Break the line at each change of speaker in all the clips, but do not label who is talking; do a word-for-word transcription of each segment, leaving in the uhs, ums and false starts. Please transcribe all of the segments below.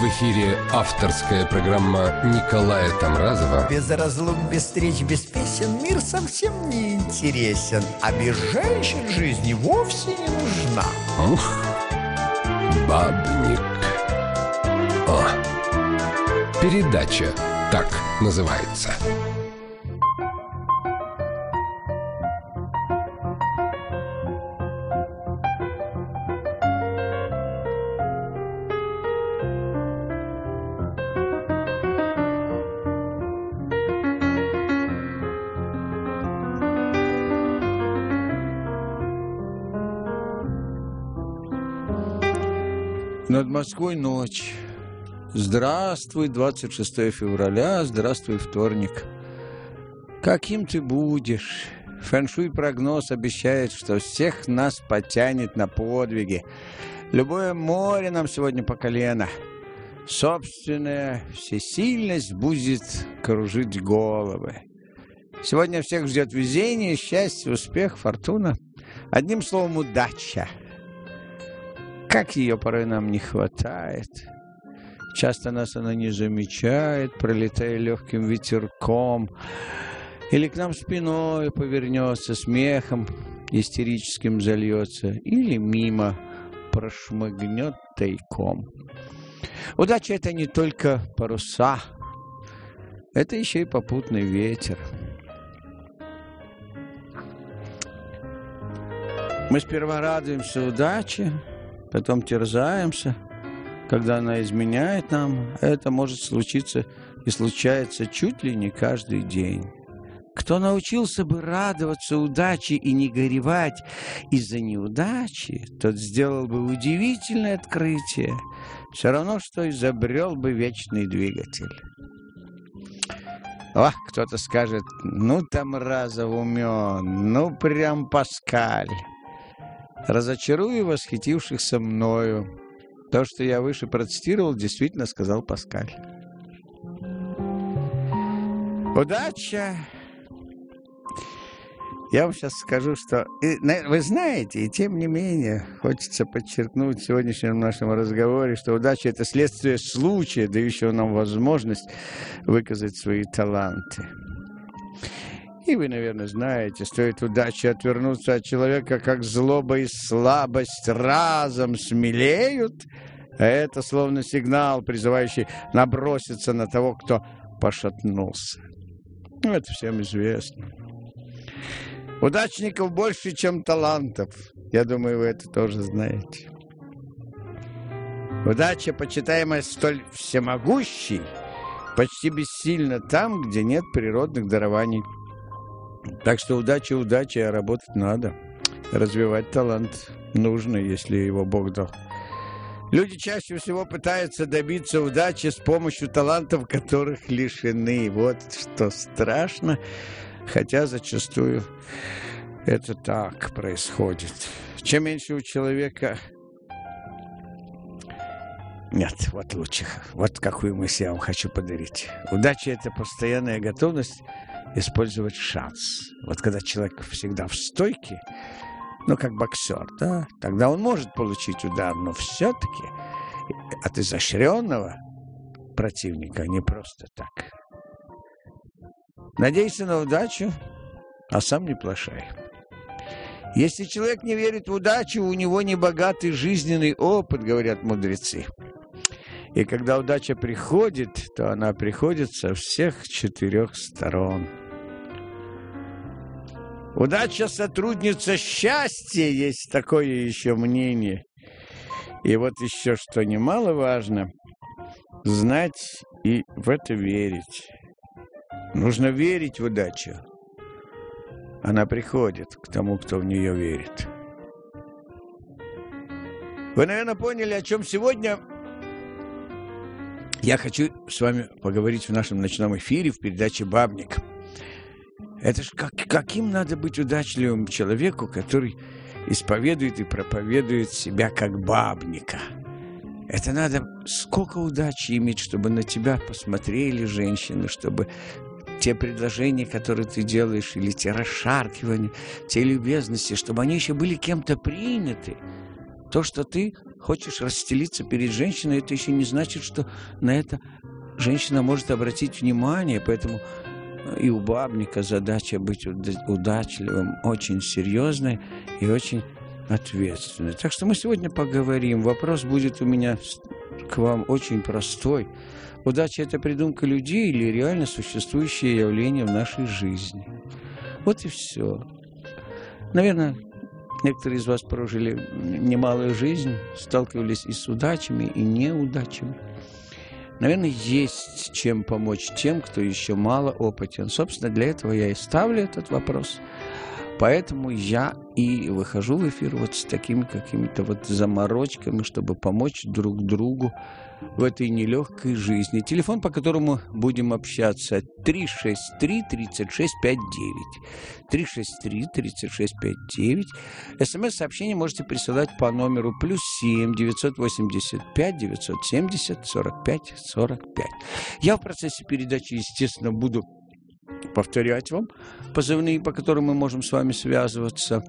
эфире авторская программа Николая Тамразова.
Без разлук, без встреч, без песен мир совсем не интересен, а без женщин жизни вовсе не нужна.
Ух, бабник. О, передача так называется.
Над Москвой ночь. Здравствуй, двадцать шестое февраля, здравствуй, вторник. Каким ты будешь? Фэн-шуй прогноз обещает, что всех нас потянет на подвиги. Любое море нам сегодня по колено. Собственная всесильность будет кружить головы. Сегодня всех ждет везение, счастье, успех, фортуна. Одним словом, удача. Как ее порой нам не хватает. Часто нас она не замечает, пролетая легким ветерком. Или к нам спиной повернется, смехом истерическим зальется. Или мимо прошмыгнет тайком. Удача — это не только паруса. Это еще и попутный ветер. Мы сперва радуемся удаче, потом терзаемся, когда она изменяет нам. Это может случиться и случается чуть ли не каждый день. Кто научился бы радоваться удаче и не горевать из-за неудачи, тот сделал бы удивительное открытие. Все равно, что изобрел бы вечный двигатель. О, кто-то скажет: ну там разов умен, ну прям Паскаль. Разочарую восхитившихся мною. То, что я выше процитировал, действительно сказал Паскаль. Удача. Я вам сейчас скажу, что... Вы знаете, и тем не менее, хочется подчеркнуть в сегодняшнем нашем разговоре, что удача — это следствие случая, дающего нам возможность выказать свои таланты. И вы, наверное, знаете, стоит удаче отвернуться от человека, как злоба и слабость разом смелеют, а это словно сигнал, призывающий наброситься на того, кто пошатнулся. Ну, это всем известно. Удачников больше, чем талантов. Я думаю, вы это тоже знаете. Удача, почитаемая столь всемогущей, почти бессильна там, где нет природных дарований. Так что удача, удача, а работать надо. Развивать талант нужно, если его Бог дал. Люди чаще всего пытаются добиться удачи с помощью талантов, которых лишены. Вот что страшно, хотя зачастую это так происходит. Чем меньше у человека... Нет, вот лучше. Вот какую мысль я вам хочу подарить. Удача — это постоянная готовность использовать шанс. Вот когда человек всегда в стойке, ну, как боксер, да, тогда он может получить удар, но все-таки от изощренного противника, не просто так. Надейся на удачу, а сам не плашай. Если человек не верит в удачу, у него небогатый жизненный опыт, говорят мудрецы. И когда удача приходит, то она приходит со всех четырех сторон. Удача — сотрудница счастья, есть такое еще мнение. И вот еще что немаловажно — знать и в это верить. Нужно верить в удачу. Она приходит к тому, кто в нее верит. Вы, наверное, поняли, о чем сегодня я хочу с вами поговорить в нашем ночном эфире в передаче «Бабник». Это ж как, каким надо быть удачливым человеку, который исповедует и проповедует себя как бабника. Это надо сколько удачи иметь, чтобы на тебя посмотрели женщины, чтобы те предложения, которые ты делаешь, или те расшаркивания, те любезности, чтобы они еще были кем-то приняты. То, что ты хочешь расстелиться перед женщиной, это еще не значит, что на это женщина может обратить внимание, поэтому и у бабника задача быть удачливым, очень серьезной и очень ответственной. Так что мы сегодня поговорим. Вопрос будет у меня к вам очень простой. Удача – это придумка людей или реально существующее явление в нашей жизни? Вот и все. Наверное, некоторые из вас прожили немалую жизнь, сталкивались и с удачами, и неудачами. Наверное, есть чем помочь тем, кто еще мало опытен. Собственно, для этого я и ставлю этот вопрос. Поэтому я и выхожу в эфир вот с такими какими-то вот заморочками, чтобы помочь друг другу в этой нелегкой жизни. Телефон, по которому будем общаться, три шесть три тридцать шесть пятьдесят девять. три шесть три тридцать шесть пятьдесят девять. СМС-сообщение можете присылать по номеру плюс семь девятьсот восемьдесят пять девятьсот семьдесят сорок пять сорок пять. Я в процессе передачи, естественно, буду повторять вам позывные, по которым мы можем с вами связываться.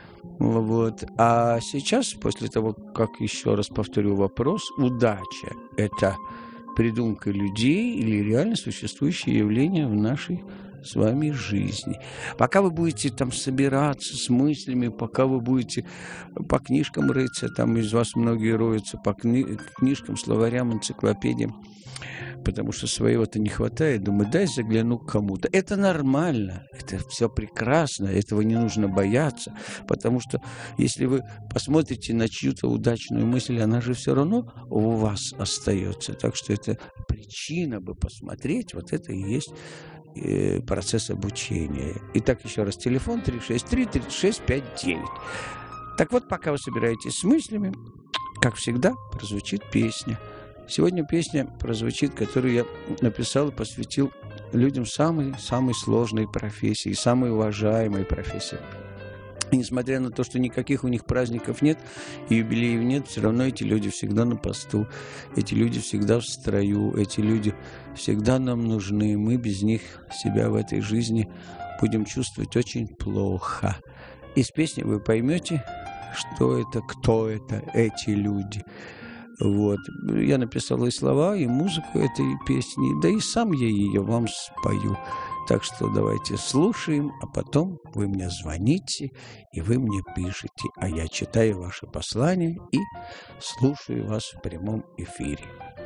Вот. А сейчас, после того, как еще раз повторю вопрос, удача – это придумка людей или реально существующее явление в нашей с вами жизни. Пока вы будете там собираться с мыслями, пока вы будете по книжкам рыться, там из вас многие роются по кни- книжкам, словарям, энциклопедиям, потому что своего-то не хватает, думаю, дай загляну к кому-то. Это нормально, это все прекрасно, этого не нужно бояться, потому что если вы посмотрите на чью-то удачную мысль, она же все равно у вас остается. Так что это причина бы посмотреть, вот это и есть э, процесс обучения. Итак, еще раз, телефон три шесть три тридцать шесть пятьдесят девять. Так вот, пока вы собираетесь с мыслями, как всегда, прозвучит песня. Сегодня песня прозвучит, которую я написал и посвятил людям самой-самой сложной профессии, самой уважаемой профессии. И несмотря на то, что никаких у них праздников нет и юбилеев нет, все равно эти люди всегда на посту, эти люди всегда в строю, эти люди всегда нам нужны. Мы без них себя в этой жизни будем чувствовать очень плохо. Из песни вы поймете, что это, кто это, эти люди. Вот. Я написал и слова, и музыку этой песни, да и сам я ее вам спою. Так что давайте слушаем, а потом вы мне звоните, и вы мне пишете, а я читаю ваши послания и слушаю вас в прямом эфире.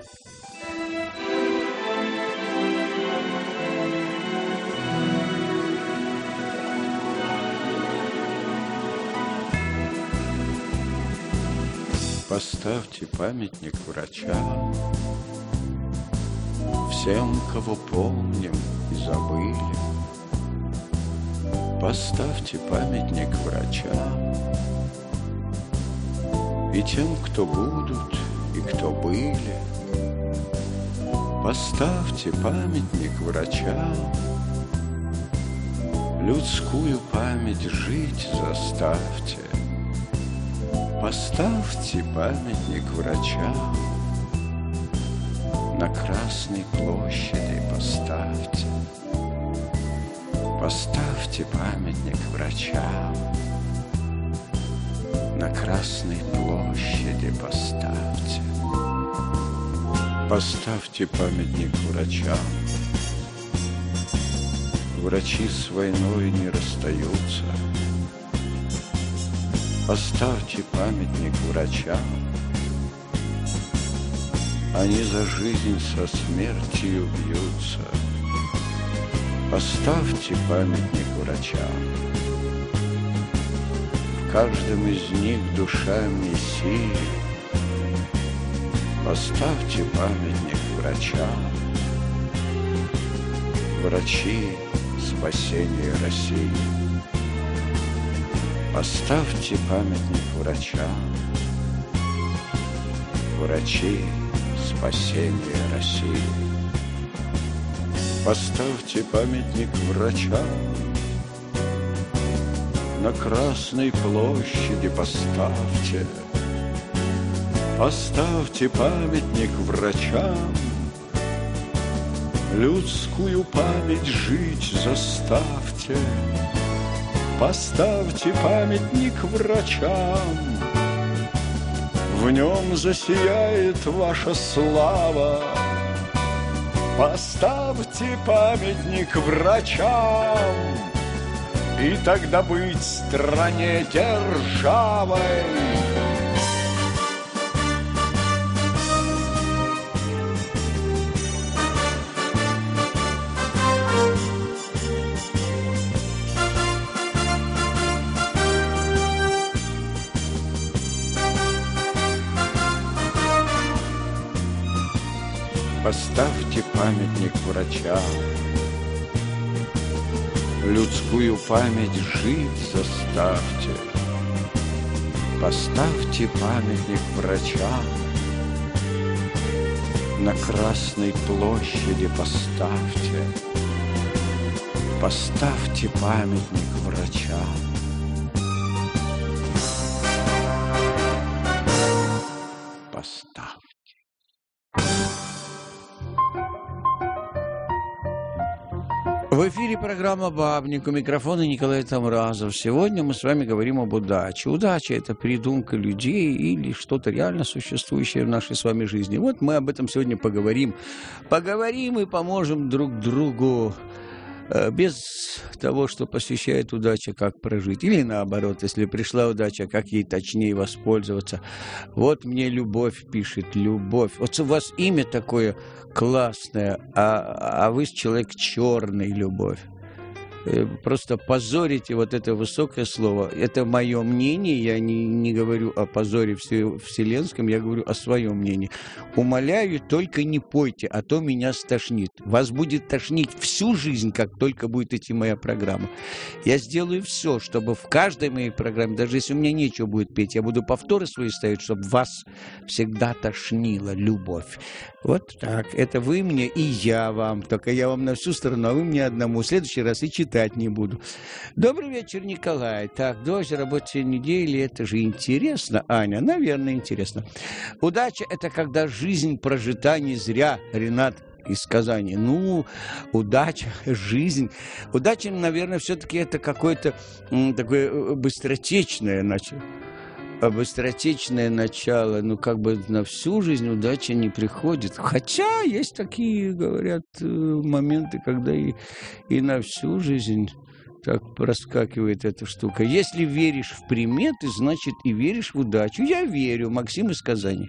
Поставьте памятник врачам, всем, кого помним и забыли. Поставьте памятник врачам и тем, кто будут и кто были. Поставьте памятник врачам, людскую память жить заставьте. Поставьте памятник врачам, на Красной площади поставьте. Поставьте памятник врачам, на Красной площади поставьте. Поставьте памятник врачам. Врачи с войной не расстаются. Поставьте памятник врачам. Они за жизнь со смертью бьются. Поставьте памятник врачам. В каждом из них душа Мессии. Поставьте памятник врачам. Врачи спасения России. Поставьте памятник врачам. Врачи спасения России. Поставьте памятник врачам. На Красной площади поставьте. Поставьте памятник врачам. Людскую память жить заставьте. Поставьте памятник врачам. в нем засияет ваша слава. Поставьте памятник врачам, и тогда быть стране державой. Поставьте памятник врачам, людскую память жить заставьте. Поставьте памятник врачам, на Красной площади поставьте. Поставьте памятник врачам. Поставьте.
В эфире программа «Бабник», у микрофона Николай Тамразов. Сегодня мы с вами говорим об удаче. Удача – это придумка людей или что-то реально существующее в нашей с вами жизни. Вот мы об этом сегодня поговорим. Поговорим и поможем друг другу без того, что посещает удача, как прожить. Или наоборот, если пришла удача, как ей точнее воспользоваться. Вот мне любовь пишет, любовь. Вот у вас имя такое классное, а, а вы человек черный, любовь. Просто позорите вот это высокое слово. Это мое мнение, я не, не говорю о позоре вселенском, я говорю о своем мнении. Умоляю, только не пойте, а то меня стошнит. Вас будет тошнить всю жизнь, как только будет идти моя программа. Я сделаю все, чтобы в каждой моей программе, даже если у меня нечего будет петь, я буду повторы свои ставить, чтобы вас всегда тошнила любовь. Вот так. Это вы мне и я вам. Только я вам на всю сторону, а вы мне одному. В следующий раз и читать не буду. Добрый вечер, Николай. Так, дождь, рабочая неделя, это же интересно, Аня. Наверное, интересно. Удача – это когда жизнь прожита не зря, Ренат из Казани. Ну, удача, жизнь. Удача, наверное, все-таки это какое-то м, такое быстротечное начало. Быстротечное начало, ну, как бы на всю жизнь удача не приходит. Хотя есть такие, говорят, моменты, когда и, и на всю жизнь так проскакивает эта штука. Если веришь в приметы, значит и веришь в удачу. Я верю, Максим из Казани.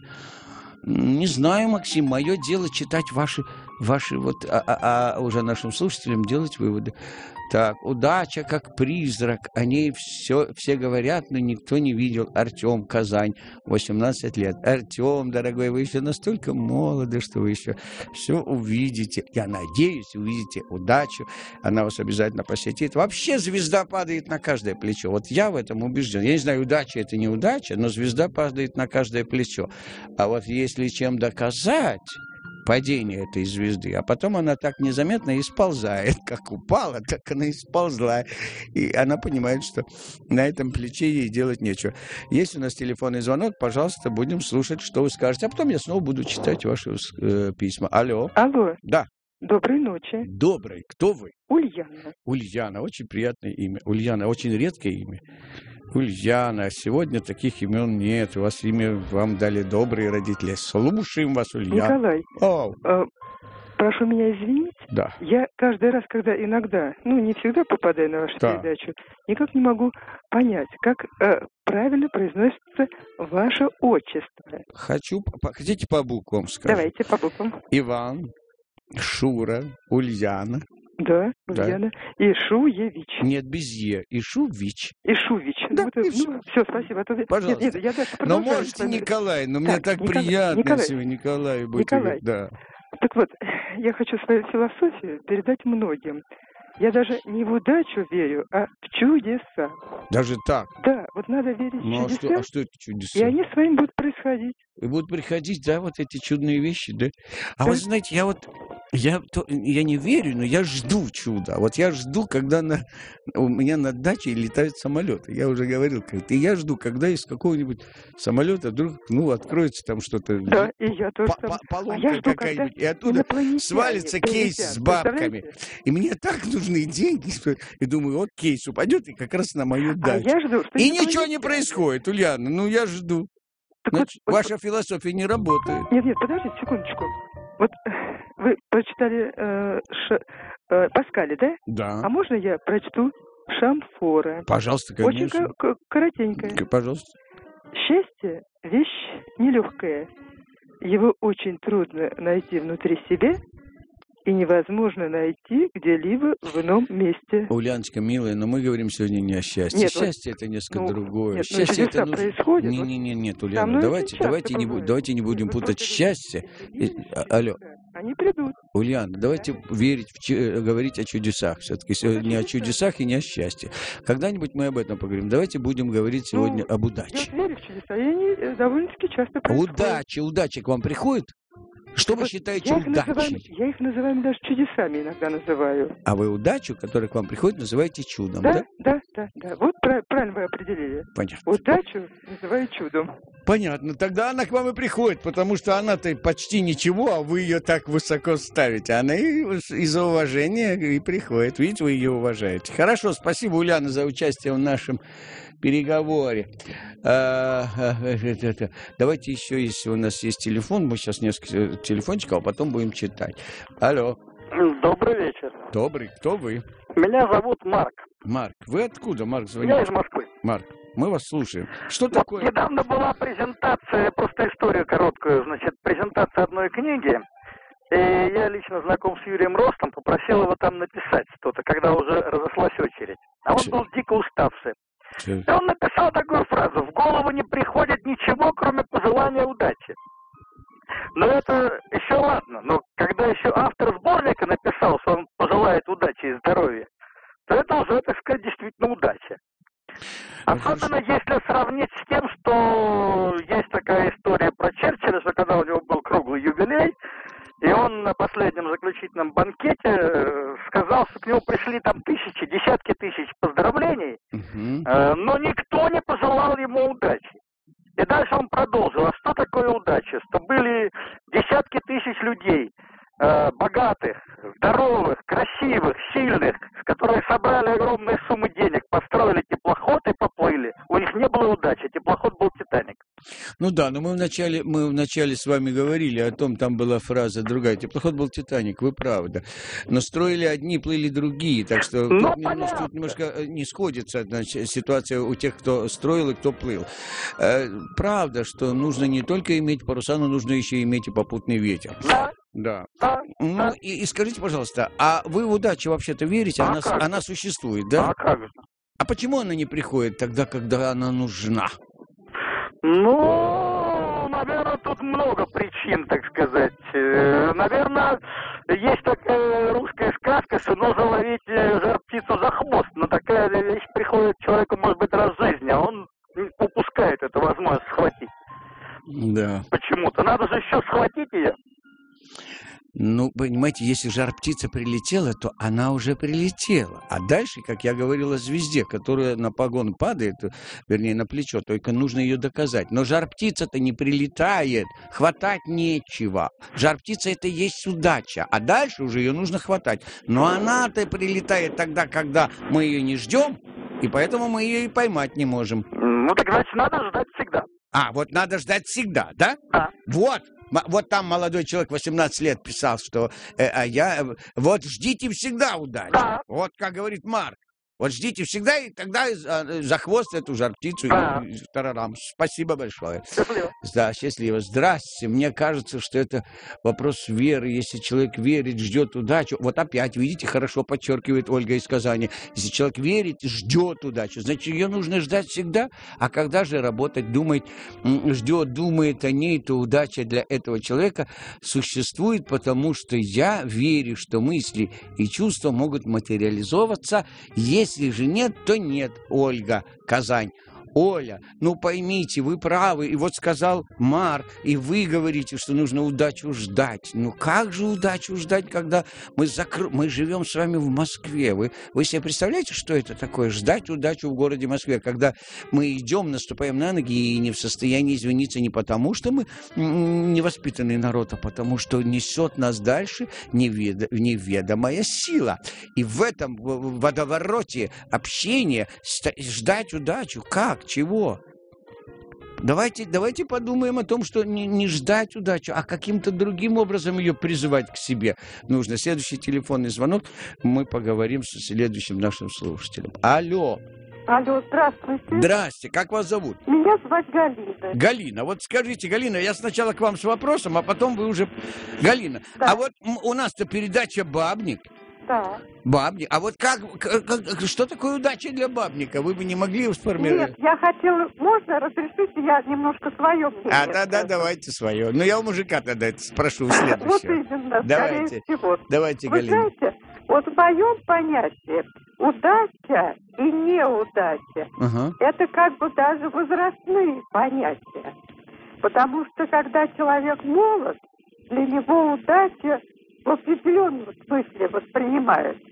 Не знаю, Максим, мое дело читать ваши, ваши вот, а, а, а уже нашим слушателям делать выводы. Так, удача как призрак, о ней все, все говорят, но никто не видел. Артем, Казань, восемнадцать лет. Артем, дорогой, вы еще настолько молоды, что вы еще все увидите. Я надеюсь, увидите удачу, она вас обязательно посетит. Вообще звезда падает на каждое плечо. Вот я в этом убежден. Я не знаю, удача это не удача, но звезда падает на каждое плечо. А вот если чем доказать падение этой звезды, а потом она так незаметно и сползает. Как упала, так она и сползла. И она понимает, что на этом плече ей делать нечего. Есть у нас телефонный звонок, пожалуйста, будем слушать, что вы скажете. А потом я снова буду читать ваши э, письма. Алло.
Алло.
Да.
Доброй ночи.
Доброй. Кто вы?
Ульяна.
Ульяна. Очень приятное имя. Ульяна. Очень редкое имя. Ульяна. Сегодня таких имен нет. У вас имя вам дали добрые родители. Слушаем вас, Ульяна.
Николай, э, прошу меня извинить.
Да.
Я каждый раз, когда иногда, ну, не всегда попадаю на вашу
да.
передачу, никак не могу понять, как э, правильно произносится ваше отчество.
Хочу, хотите по буквам сказать?
Давайте по буквам.
Иван, Шура, Ульяна.
Да, Ульяна. Да. Ишуевич.
Нет, без Е. Ишувич.
Ишувич.
Да,
ну,
и
ну,
все.
все, спасибо. А то...
Пожалуйста.
Нет, нет, я дальше
Но можете Николай, но так, мне так
Николай,
приятно,
Николай,
если вы Николай будете.
Николай.
Да.
Так вот, я хочу свою философию передать многим. Я даже не в удачу верю, а в чудеса.
Даже так?
Да, вот надо верить
ну,
в чудеса.
А что, а что это чудеса?
И они с вами будут происходить.
И будут приходить, да, вот эти чудные вещи, да? А
да.
вы знаете, я вот, я, то, я не верю, но я жду чуда. Вот я жду, когда на, у меня над дачей летают самолеты. Я уже говорил, как-то. И я жду, когда из какого-нибудь самолета вдруг, ну, откроется там что-то.
Да, и я тоже
по-
там.
Поломка
а
какая-нибудь. И оттуда свалится кейс с бабками. И мне так нужны деньги, что и думаю, вот кейс упадет и как раз на мою дачу.
А я жду, что
и ничего не происходит, Ульяна, ну я жду.
Так
Значит,
вот,
ваша философия не работает.
Нет, нет, подождите секундочку. Вот э, вы прочитали э, Ш, э, Паскаля, да?
Да.
А можно я прочту Шамфора?
Пожалуйста,
Очень
конечно.
ко- коротенькое.
К- Пожалуйста.
Счастье – вещь нелегкая. Его очень трудно найти внутри себя и невозможно найти где-либо в ином месте.
Ульяночка, милая, но мы говорим сегодня не о счастье.
Нет,
счастье это несколько
ну,
другое.
нет, ну,
счастье
чудеса
это нужно...
происходят,
Не,
вот.
не, не, нет,
Со
Ульяна,
мной
давайте,
очень часто
давайте, не, бу-
бывает.
давайте не будем
Вы
путать
просто
счастье. И- а- алло,
Они придут.
Ульяна, давайте верить, в, чу- э, говорить о чудесах. Все-таки не о чудесах и не о счастье. Когда-нибудь мы об этом поговорим. Давайте будем говорить сегодня
Ну,
об
Я
удаче.
вот верю в чудеса, и они э, довольно-таки часто происходят.
Удача, удача к вам приходит? Что вы
Вот
считаете
я их, называю,
удачей?
я их называю даже чудесами иногда называю.
А вы удачу, которая к вам приходит, называете чудом, да?
Да, да, да, да. Вот пра- правильно вы определили.
Понятно.
Удачу называю чудом.
Понятно. Тогда она к вам и приходит, потому что она-то почти ничего, а вы ее так высоко ставите. Она и из-за уважения и приходит. Видите, вы ее уважаете. Хорошо, спасибо, Ульяна, за участие в нашем переговоре. А, а, это, это. Давайте еще, если у нас есть телефон, мы сейчас несколько телефончиков, а потом будем читать. Алло.
Добрый вечер.
Добрый. Кто вы?
Меня зовут Марк.
Марк. Вы откуда, Марк,
Я
звоните?
из Москвы.
Марк, мы вас слушаем. Что
Вот
такое?
недавно была презентация, просто историю короткую, значит, презентация одной книги. И я лично знаком с Юрием Ростом, попросил его там написать что-то, когда уже разошлась очередь. А он
Че?
был дико уставший.
Чё?
И он написал такую фразу: «В голову не приходит ничего, кроме пожелания удачи». Но это еще ладно. Но когда еще автор сборника написал, что он пожелает удачи и здоровья, то это уже, так сказать, действительно удача. Особенно если сравнить с тем, что есть такая история про Черчилля, что когда у него был круглый юбилей, и он на последнем заключительном банкете э, сказал, что к нему пришли там тысячи, десятки тысяч поздравлений,
Мгм.
э, но никто не пожелал ему удачи. И дальше он продолжил: а что такое удача? Что были десятки тысяч людей, э, богатых, здоровых, красивых, сильных, которые собрали огромные суммы денег, построили теплоход и поплыли. У них не было удачи, теплоход был «Титаник».
Ну да, но мы вначале, мы вначале с вами говорили о том, там была фраза другая. Теплоход был «Титаник», вы правы, да. Но строили одни, плыли другие, так что
Ну,
тут, немножко, тут немножко э, не сходится, значит, ситуация у тех, кто строил и кто плыл. Э, правда, что нужно не только иметь паруса, но нужно еще иметь и попутный ветер.
Да,
Да.
да,
Ну
да.
и, и скажите, пожалуйста, а вы в удачу вообще-то верите?
А
Она, с-
как же?
она существует, да?
А как же?
А почему она не приходит тогда, когда она нужна?
Ну, наверное, тут много причин, так сказать. Э, Наверное, есть такая русская сказка, что нужно ловить э, жар-птицу за хвост. Но такая вещь приходит человеку, может быть, раз в жизни, а он упускает эту возможность схватить.
Да.
Почему-то. Надо же еще схватить ее.
Ну, понимаете, если жар-птица прилетела, то она уже прилетела. А дальше, как я говорил о звезде, которая на погон падает, вернее, на плечо, только нужно ее доказать. Но жар-птица-то не прилетает, хватать нечего. Жар-птица — это и есть удача, а дальше уже ее нужно хватать. Но она-то прилетает тогда, когда мы ее не ждем, и поэтому мы ее и поймать не можем.
Ну, так значит, надо ждать всегда.
А, вот надо ждать всегда, да?
Да.
Вот. М- Вот там молодой человек восемнадцать лет писал, что э, а я... э, Вот ждите всегда удачи.
Да.
Вот как говорит Марк. Вот ждите всегда, и тогда э, за хвост эту жар-птицу.
Да.
и- и тарарам. Спасибо большое.
Счастливо.
Да, счастливо. Здрасте. Мне кажется, что это вопрос веры. Если человек верит, ждет удачу. Вот опять, видите, хорошо подчеркивает Ольга из Казани. Если человек верит, ждет удачу, значит, ее нужно ждать всегда. А когда же работать, думать, м, ждет, думает о ней, то удача для этого человека существует, потому что я верю, что мысли и чувства могут материализовываться. Если же нет, то нет, Ольга, Казань. Оля, ну поймите, вы правы. И вот сказал Марк, и вы говорите, что нужно удачу ждать. Ну как же удачу ждать, когда мы, закр... мы живем с вами в Москве? Вы, вы себе представляете, что это такое? Ждать удачу в городе Москве, когда мы идем, наступаем на ноги и не в состоянии извиниться не потому, что мы м, невоспитанный народ, а потому что несет нас дальше невед... неведомая сила. И в этом в- водовороте общения ста- ждать удачу. Как? Чего? Давайте, давайте подумаем о том, что не, не ждать удачу, а каким-то другим образом ее призывать к себе нужно. Следующий телефонный звонок, мы поговорим с следующим нашим слушателем. Алло.
Алло, здравствуйте.
Здрасте, как вас зовут?
Меня зовут Галина.
Галина, вот скажите, Галина, я сначала к вам с вопросом, а потом вы уже... Галина,
Да.
а вот м, у нас-то передача «Бабник».
Да.
Бабник. А вот как, как- как- что такое удача для бабника? Вы бы не могли сформировать?
Нет, я хотела... Можно, разрешите, я немножко свое мнение
А, тогда
скажу?
давайте свое. Ну, я у мужика тогда это спрошу
Вот
следующего.
именно,
Давайте.
скорее всего.
Давайте,
Вы
Галина.
знаете, вот в моем понятии удача и неудача
Ага.
это как бы даже возрастные понятия. Потому что когда человек молод, для него удача в определенном смысле воспринимается.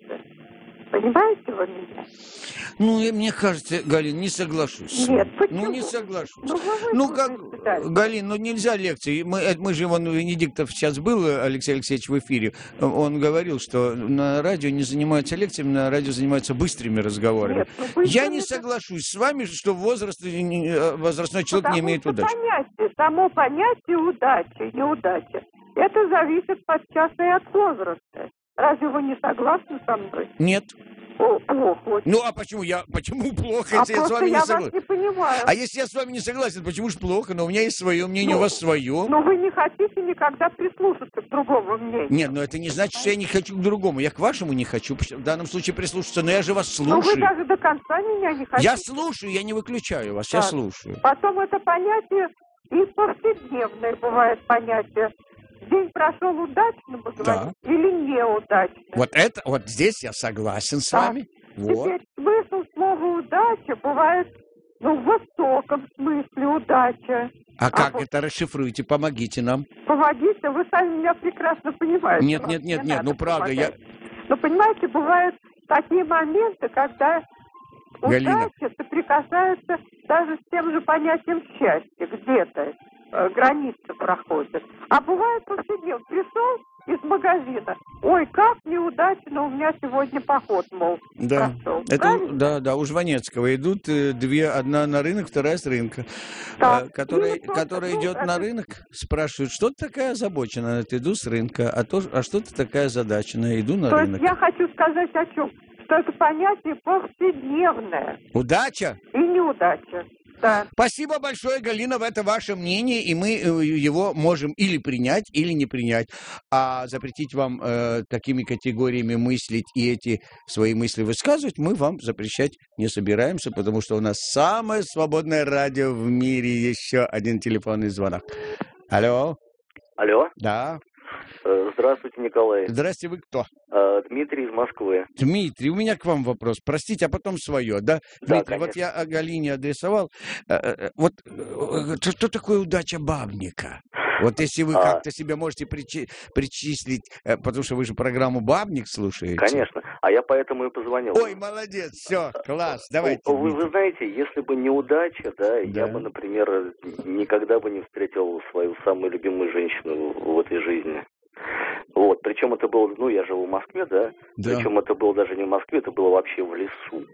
Понимаете вы меня?
Ну, и мне кажется, Галин, не соглашусь. с
Нет,
вами.
почему?
Ну, не соглашусь.
Ну, вы
Ну, как,
выслушайте дальше.
Галин, ну нельзя лекции. Мы, э, мы же, вон, Венедиктов сейчас был, Алексей Алексеевич, в эфире. Он говорил, что на радио не занимаются лекциями, на радио занимаются быстрыми разговорами.
Нет, ну, вы
Я
что
не
мне
соглашусь с вами, что возраст, э, не- э, возрастной человек
Потому
не имеет
что
удачи.
понятие, само понятие удачи и неудачи, это зависит подчас и от возраста. Разве вы не согласны со мной?
Нет.
О, плохо очень.
Ну, а почему я, почему плохо,
а
если я с
просто
вами
я
не
вас
согласен?
не понимаю.
А если я с вами не согласен, почему же плохо? Но у меня есть свое мнение,
Ну,
у вас свое.
Но вы не хотите никогда прислушаться к другому мнению.
Нет, но это не значит, что я не хочу к другому. Я к вашему не хочу в данном случае прислушаться, но я же вас
Но вы
слушаю.
даже до конца меня не хотите.
Я слушаю, я не выключаю вас, я
Так.
слушаю.
Потом это понятие и повседневное бывает понятие. День прошел удачно, мы говорим, или неудачно.
Вот это, вот здесь я согласен с
Так.
вами. Вот.
Теперь смысл слова «удача» бывает, ну, в высоком смысле удача.
А как
вот-
это расшифруете? Помогите нам.
Помогите, вы сами меня прекрасно понимаете.
Нет,
Вам
нет, нет,
не
нет,
надо
ну правда, я...
помогать. Но понимаете, бывают такие моменты, когда
Галина.
удача соприкасается даже с тем же понятием счастья, где-то э, границы проходят. А бывает повседневно. Пришел из магазина. Ой, как неудачно, у меня сегодня поход, мол,
Да,
прошел.
это,
Правильно?
да, да, у Жванецкого идут э, две, одна на рынок, вторая с рынка.
Так.
Э, которая,
Ну, вот
которая
ну,
идет
это-
на рынок, спрашивает, что ты такая озабоченная? Она, иду с рынка, а, то, а что ты такая озадаченная? Иду на
То
рынок.
есть я хочу сказать о чем? Что это понятие повседневное
Удача?
и неудача. Да.
Спасибо большое, Галина, это ваше мнение, и мы э, его можем или принять, или не принять. А запретить вам э, такими категориями мыслить и эти свои мысли высказывать мы вам запрещать не собираемся, потому что у нас самое свободное радио в мире. Еще один телефонный звонок. Алло,
Алло.
да.
Э, Здравствуйте, Николай.
Здрасте, вы кто?
Э, Дмитрий из Москвы.
Дмитрий, у меня к вам вопрос. Простите, а потом свое, да?
Да,
Дмитрий, вот
конечно.
я о Галине адресовал. Э, э, Вот э, что, что такое удача бабника? Вот если вы
А.
как-то себя можете причи- причислить, э, потому что вы же программу «Бабник» слушаете.
Конечно. А я поэтому и позвонил.
Ой, молодец, все, класс, давайте.
Вы, вы
Дмитрий.
знаете, если бы неудача, да,
Да.
я бы, например, никогда бы не встретил свою самую любимую женщину в этой жизни. Вот, причем это было, ну, я живу в Москве, да,
Да.
причем это было даже не в Москве, это было вообще в лесу.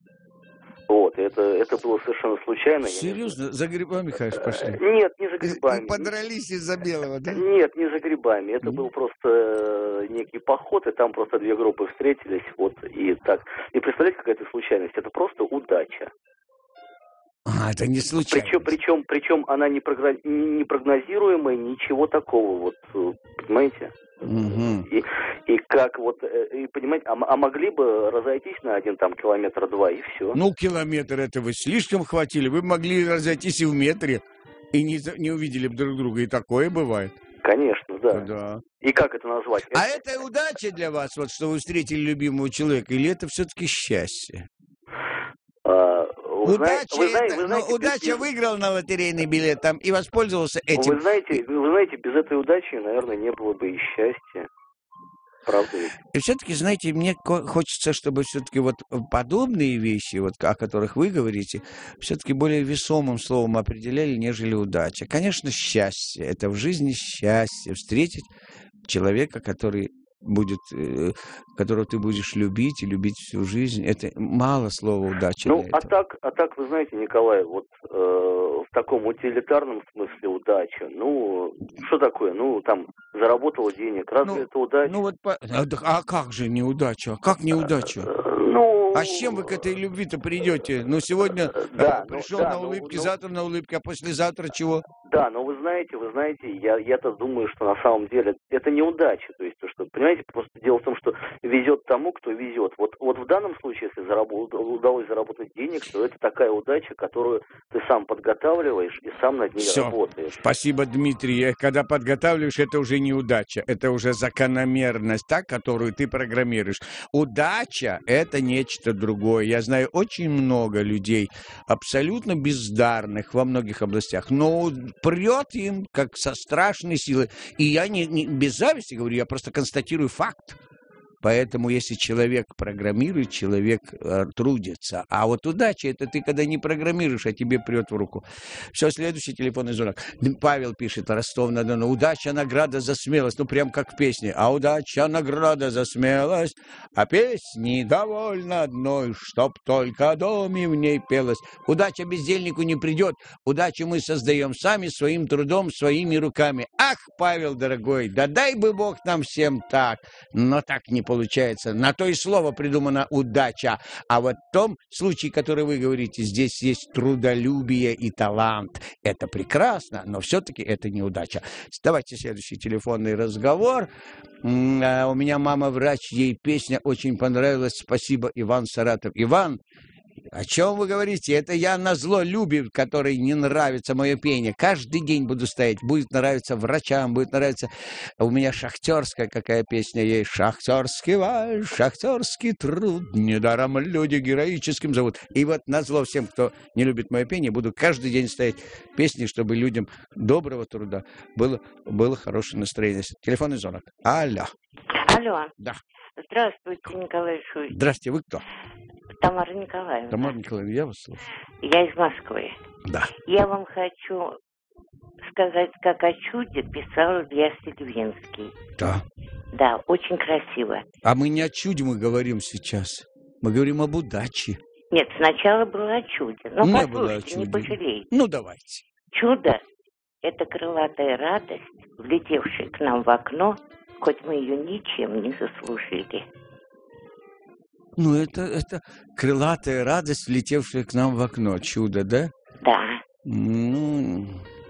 Вот, это, это было совершенно случайно. я не-
Серьезно? За грибами, конечно, пошли?
Нет, не за
И
грибами.
подрались из-за белого, да?
Нет, не за грибами. Это
Мгм.
был просто э, некий поход, и там просто две группы встретились, вот, и так. И представляете, какая-то случайность? Это просто удача.
А, это не случайно.
Причем, причем, причем она не, програ- не- не прогнозируемая, ничего такого, вот, э, понимаете?
Мгм.
И, и как вот, э, и понимаете, а, м- а могли бы разойтись на один там километр-два, и все.
Ну, километр это вы слишком хватили. Вы могли разойтись и в метре, и не, за- не увидели бы друг друга. И такое бывает.
Конечно, да.
Да.
И как это назвать?
А это удача для вас, вот что вы встретили любимого человека, или это все-таки счастье?
А, вы
Удача,
знаете, вы знаете,
это-
вы
ну,
знаете,
удача
без-
выиграл на лотерейный билет там и воспользовался этим.
Вы знаете, вы знаете, без этой удачи, наверное, не было бы и счастья. Правда ведь?
И все-таки, знаете, мне ко- хочется, чтобы все-таки вот подобные вещи, вот о которых вы говорите, все-таки более весомым словом определяли, нежели удача. Конечно, счастье. Это в жизни счастье. Встретить человека, который будет, э, которого ты будешь любить и любить всю жизнь. Это мало слова удачи.
Ну, а так, а так, вы знаете, Николай, вот э, в таком утилитарном смысле удача, ну, что такое? Ну, там, заработала денег, разве
ну,
это удача?
Ну, вот, по... а, а как же неудача? Как неудача?
Ну...
А с чем вы к этой любви-то придете? Ну, сегодня
да,
э, пришел
ну, да,
на улыбки,
ну,
завтра на улыбки, а послезавтра чего?
Да, но вы знаете, вы знаете, я, я-то думаю, что на самом деле это неудача. То есть, то, что, понимаете, просто дело в том, что везет тому, кто везет. Вот, вот в данном случае, если заработ... удалось заработать денег, то это такая удача, которую ты сам подготавливаешь и сам над ней
Всё.
работаешь.
Спасибо, Дмитрий. Когда подготавливаешь, это уже неудача. Это уже закономерность, та, которую ты программируешь. Удача – это нечто другое. Я знаю очень много людей, абсолютно бездарных во многих областях, но прет им, как со страшной силой. И я не, не без зависти говорю, я просто констатирую факт. Поэтому, если человек программирует, человек э, трудится. А вот удача – это ты, когда не программируешь, а тебе прет в руку. Все, следующий телефонный звонок. Павел пишет, Ростов-на-Дону. Удача – награда за смелость. Ну, прям как в песне. А удача – награда за смелость. А песни довольно одной, чтоб только о доме в ней пелось. Удача бездельнику не придет. Удачу мы создаем сами, своим трудом, своими руками. Ах, Павел, дорогой, да дай бы Бог нам всем так. Но так не получается. На то и слово придумана удача. А вот в том случае, который вы говорите, здесь есть трудолюбие и талант. Это прекрасно, но все-таки это не удача. Давайте следующий телефонный разговор. У меня мама врач, ей песня очень понравилась. Спасибо, Иван Саратов. Иван, о чем вы говорите? Это я назло Любе, которой не нравится мое пение. Каждый день буду стоять. Будет нравиться врачам, будет нравиться... У меня шахтерская какая песня есть. Шахтерский вальс, шахтерский труд, недаром люди героическим зовут. И вот назло всем, кто не любит мое пение, буду каждый день стоять песни, чтобы людям доброго труда было, было хорошее настроение. Телефонный звонок. Алло.
Алло.
Да.
Здравствуйте, Николай Шуй.
Здравствуйте, вы кто?
Тамара Николаевна.
Тамара Николаевна, я вас слушаю.
Я из Москвы.
Да.
Я вам хочу сказать, как о чуде писал Илья Сильвинский.
Да.
Да, очень красиво.
А мы не о чуде мы говорим сейчас. Мы говорим об удаче.
Нет, сначала было о чуде. Но
не
послушайте,
было о чуде.
не пожалейте.
Ну, давайте.
Чудо – это крылатая радость, влетевшая к нам в окно, хоть мы ее ничем не заслужили.
Ну, это, это крылатая радость, влетевшая к нам в окно. Чудо, да?
Да.
Ну,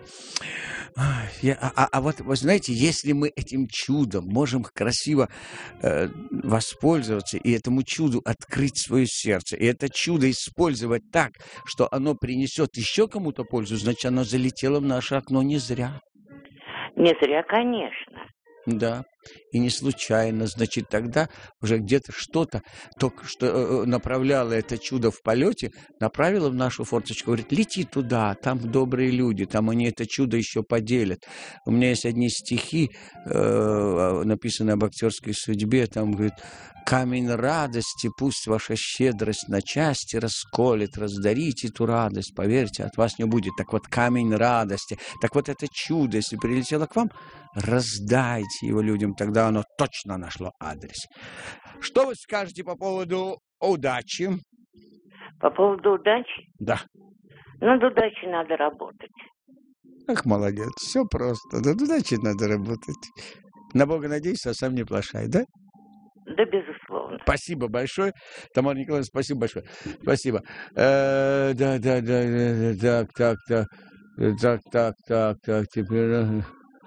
я, а, а вот, вы знаете, если мы этим чудом можем красиво э, воспользоваться и этому чуду открыть свое сердце, и это чудо использовать так, что оно принесет еще кому-то пользу, значит, оно залетело в наше окно не зря.
Не зря, конечно.
Да, и не случайно, значит, тогда уже где-то что-то, только что направляло это чудо в полете, направило в нашу форточку, говорит, лети туда, там добрые люди, там они это чудо еще поделят. У меня есть одни стихи, э, написанные об актерской судьбе, там, говорит, камень радости, пусть ваша щедрость на части расколет, раздарите эту радость, поверьте, от вас не будет. Так вот, камень радости, так вот это чудо, если прилетело к вам, раздайте его людям, тогда оно точно нашло адрес. Что вы скажете по поводу удачи?
По поводу удачи?
Да.
Над удачей надо работать.
Ах, молодец, все просто. Над удачей надо работать. На Бога надейся, а сам не плашай, да?
Да, безусловно.
Спасибо большое. Тамара Николаевна, спасибо большое. Спасибо. Э, да, да, да, да, так, так, так, так, так, так, так, теперь...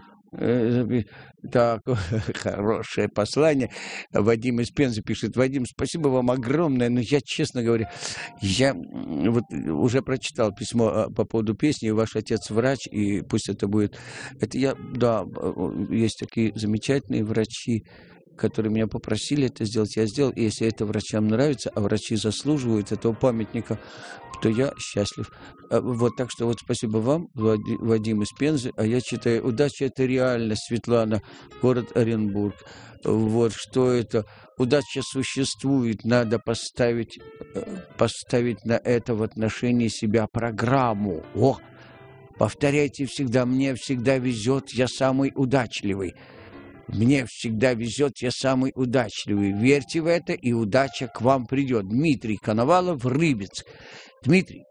Так, хорошее послание. Вадим из Пензы пишет. Вадим, спасибо вам огромное, но я, честно говоря, я вот уже прочитал письмо по поводу песни, ваш отец врач, и пусть это будет... Это я, да, есть такие замечательные врачи, которые меня попросили это сделать, я сделал. И если это врачам нравится, а врачи заслуживают этого памятника, то я счастлив. Вот, так что вот спасибо вам, Вадим из Пензы. А я читаю, удача – это реальность, Светлана, город Оренбург. Вот, что это? Удача существует, надо поставить, поставить на это в отношении себя программу. О, повторяйте всегда, мне всегда везет, я самый удачливый. Мне всегда везет, я самый удачливый. Верьте в это, и удача к вам придет. Дмитрий Коновалов, Рыбец. Дмитрий,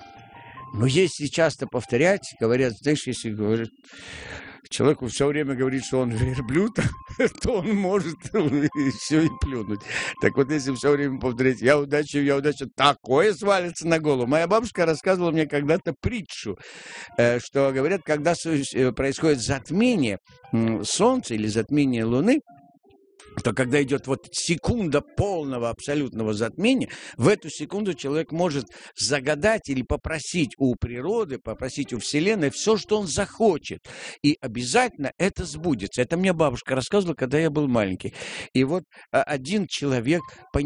ну если часто повторять, говорят, знаешь, если говорят, человеку все время говорит, что он верблюд, то он может все и плюнуть. Так вот, если все время повторять, я удачу, я удачу, такое свалится на голову. Моя бабушка рассказывала мне когда-то притчу, что говорят, когда происходит затмение Солнца или затмение Луны, то когда идет вот секунда полного абсолютного затмения, в эту секунду человек может загадать или попросить у природы, попросить у Вселенной все, что он захочет. И обязательно это сбудется. Это мне бабушка рассказывала, когда я был маленький. И вот один человек,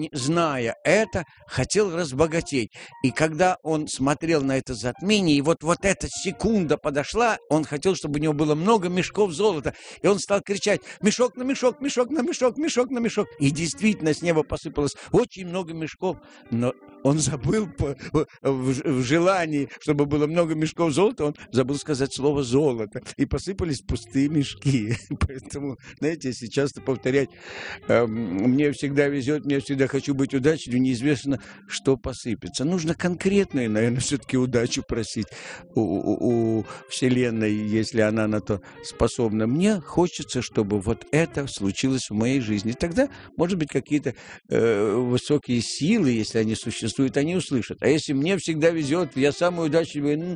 зная это, хотел разбогатеть. И когда он смотрел на это затмение, и вот, вот эта секунда подошла, он хотел, чтобы у него было много мешков золота. И он стал кричать: мешок на мешок, мешок на мешок, мешок на мешок. И действительно с неба посыпалось очень много мешков. Но он забыл по, в, в желании, чтобы было много мешков золота, он забыл сказать слово «золото». И посыпались пустые мешки. Поэтому, знаете, если часто повторять э, «мне всегда везет, мне всегда хочу быть удачливым», неизвестно, что посыпется. Нужно конкретную, наверное, все-таки удачу просить у, у, у Вселенной, если она на то способна. Мне хочется, чтобы вот это случилось в моей жизни. Тогда, может быть, какие-то э, высокие силы, если они существуют, они услышат. А если мне всегда везет, я самый удачливый, ну,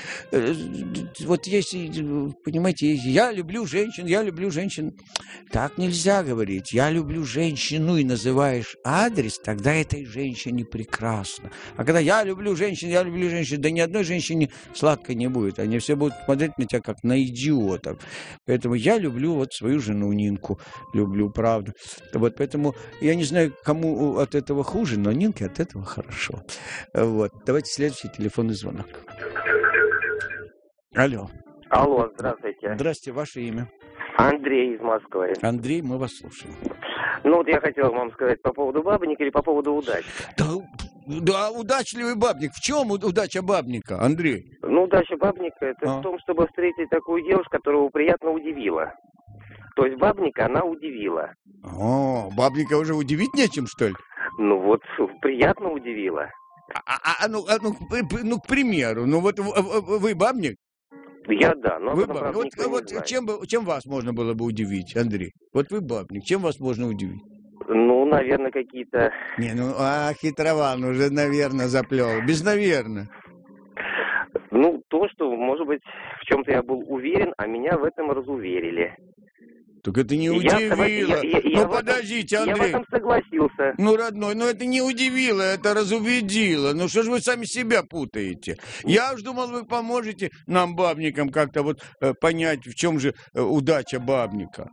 э, вот если, понимаете, я люблю женщин, я люблю женщин, так нельзя говорить. Я люблю женщину и называешь адрес, тогда этой женщине прекрасно. А когда я люблю женщин, я люблю женщин, да ни одной женщине сладко не будет. Они все будут смотреть на тебя как на идиотов. Поэтому я люблю вот свою жену Нинку, люблю, правда. Вот поэтому я не знаю, кому от этого хуже, но Нинке от этого хорошо. Хорошо. Вот. Давайте следующий телефонный звонок. Алло.
Алло, здравствуйте.
Здравствуйте, ваше имя?
Андрей из Москвы.
Андрей, мы вас слушаем.
Ну вот я хотел вам сказать по поводу бабника или по поводу удачи.
Да, да, удачливый бабник. В чем удача бабника, Андрей?
Ну, удача бабника это
а?
в том, чтобы встретить такую девушку, которая его приятно удивила. То есть бабника она удивила.
О, бабника уже удивить нечем, что ли?
Ну вот, приятно удивила.
А, а, ну, а ну, ну, к примеру, ну вот вы, вы бабник?
Я да, но
вы
бабник.
Вот, вот чем, чем вас можно было бы удивить, Андрей? Вот вы бабник, чем вас можно удивить?
Ну, наверное, какие-то...
Не, ну, а, хитрован уже, наверное, заплел. Без наверное.
Ну, то, что, может быть, в чем-то я был уверен, а меня в этом разуверили.
Так это не удивило.
Я, я, я,
ну,
я
подождите,
этом,
Андрей.
Я в этом согласился.
Ну, родной, ну это не удивило, это разубедило. Ну, что же вы сами себя путаете? Я уж думал, вы поможете нам, бабникам, как-то вот э, понять, в чем же э, удача бабника.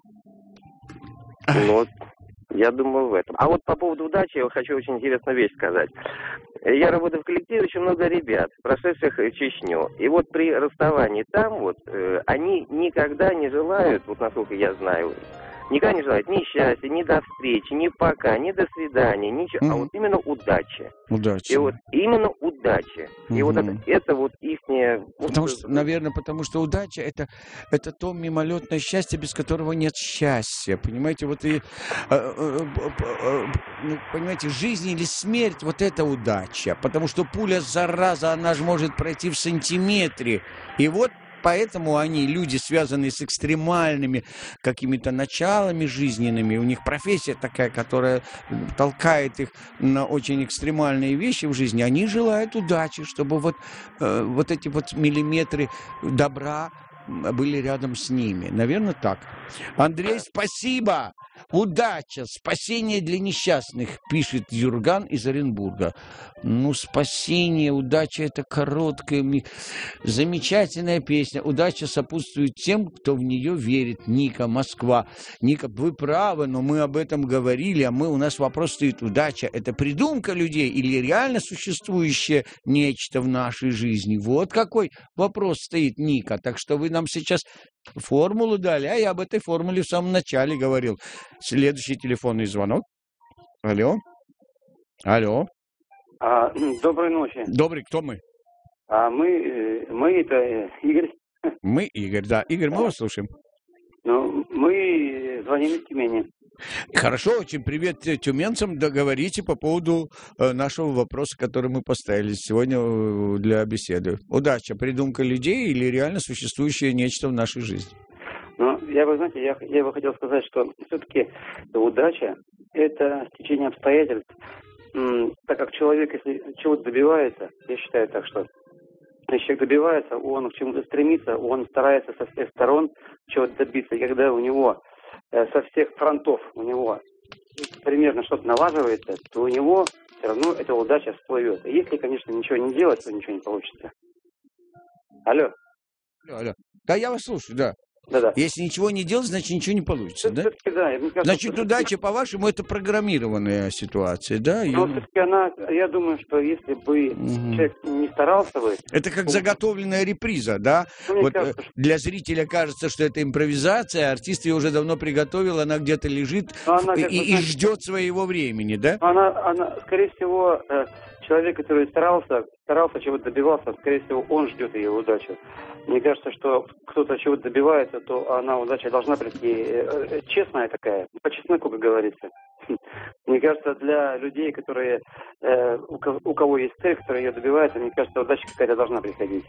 Ну, я думаю, в этом. А вот по поводу удачи я хочу очень интересную вещь сказать. Я работаю в коллективе, очень много ребят, прошедших Чечню. И вот при расставании там вот, э, они никогда не желают, вот насколько я знаю, никогда не желают ни счастья, ни до встречи, ни пока, ни до свидания, ничего, mm-hmm. а вот именно удачи.
Удачи.
И вот именно удачи. Mm-hmm. И вот это, это вот ихнее...
Потому что, наверное, потому что удача это, это то мимолетное счастье, без которого нет счастья. Понимаете, вот и... Э, э, э, э, понимаете, жизнь или смерть, вот это удача. Потому что пуля, зараза, она же может пройти в сантиметре. И вот поэтому они, люди, связанные с экстремальными какими-то началами жизненными, у них профессия такая, которая толкает их на очень экстремальные вещи в жизни, они желают удачи, чтобы вот, э, вот эти вот миллиметры добра были рядом с ними. Наверное, так. Андрей, спасибо! Удача, спасение для несчастных, пишет Юрган из Оренбурга. Ну, спасение, удача — это короткая, замечательная песня. Удача сопутствует тем, кто в нее верит. Ника, Москва. Ника, вы правы, но мы об этом говорили, а мы, у нас вопрос стоит: удача — это придумка людей или реально существующее нечто в нашей жизни? Вот какой вопрос стоит, Ника. Так что вы нам сейчас формулу дали, а я об этой формуле в самом начале говорил. Следующий телефонный звонок. Алло. Алло.
А, доброй ночи.
Добрый, кто мы?
А мы, мы это Игорь.
Мы Игорь, да. Игорь, мы вас слушаем.
Ну, мы звоним из Тюмени.
Хорошо, очень привет тюменцам. Договорите по поводу э, нашего вопроса, который мы поставили сегодня э, для беседы. Удача, придумка людей или реально существующее нечто в нашей жизни?
Ну, я бы, знаете, я, я бы хотел сказать, что все-таки удача – это стечение обстоятельств. М, так как человек, если чего-то добивается, я считаю так, что если человек добивается, он к чему-то стремится, он старается со всех сторон чего-то добиться. И когда у него э, со всех фронтов у него примерно что-то налаживается, то у него все равно эта удача всплывет. И если, конечно, ничего не делать, то ничего не получится. Алло.
Алло, алло. Да, я вас слушаю, да.
Да-да.
Если ничего не делать, значит ничего не получится, да?
Да, мне кажется,
Значит,
что...
удача, по-вашему, это программированная ситуация, да?
Но все-таки она, я думаю, что если бы угу. человек не старался бы...
Это как заготовленная реприза, да?
Мне
Вот
кажется, что...
Для зрителя кажется, что это импровизация, артист ее уже давно приготовил, она где-то лежит
она,
и,
как бы,
и
знаете,
ждет своего времени, да?
Она, она скорее всего, человек, который старался, старался чего-то добивался, скорее всего, он ждет ее удачу. Мне кажется, что кто-то чего-то добивается, то она, удача должна прийти честная такая, по чесноку, как говорится. Мне кажется, для людей, которые, э, у, кого, у кого есть цель, которые ее добиваются, мне кажется, удача какая-то должна приходить.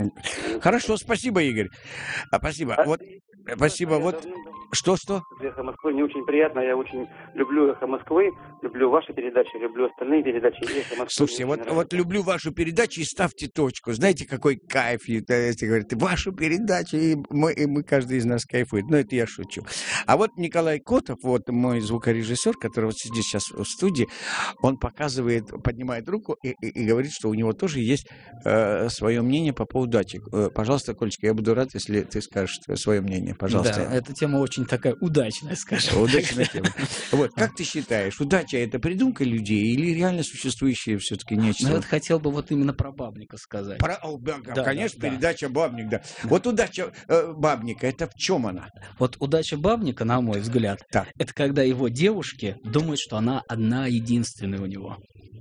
Хорошо, спасибо, Игорь. А, спасибо. А, вот, спасибо. Вот что-что?
Эхо Москвы мне очень приятно. Я очень люблю Эхо Москвы, люблю ваши передачи, люблю остальные передачи. Эхо Москвы.
Слушайте, вот, вот люблю вашу передачу и ставьте точку. Знаете, какой кайф, если говорите, вашу передачу, и мы, и мы, каждый из нас кайфует. Но это я шучу. А вот Николай Котов, вот мой звукорежиссер, который вот сидит сейчас в студии, он показывает, поднимает руку и, и, и говорит, что у него тоже есть э, свое мнение по поводу удачи. Э, пожалуйста, Колечка, я буду рад, если ты скажешь свое мнение. Пожалуйста.
Да, эта тема очень такая удачная, скажем.
Удачная тема. Вот, как ты считаешь, удача — это придумка людей или реально существующее все-таки нечто?
Ну, я хотел бы вот именно про Бабника сказать.
Про... О, да,
да,
конечно,
да,
передача
да.
«Бабник», да. Вот удача э, Бабника, это в чем она?
Вот удача Бабника, на мой взгляд,
так.
это когда его девушки думают, что она одна единственная у него.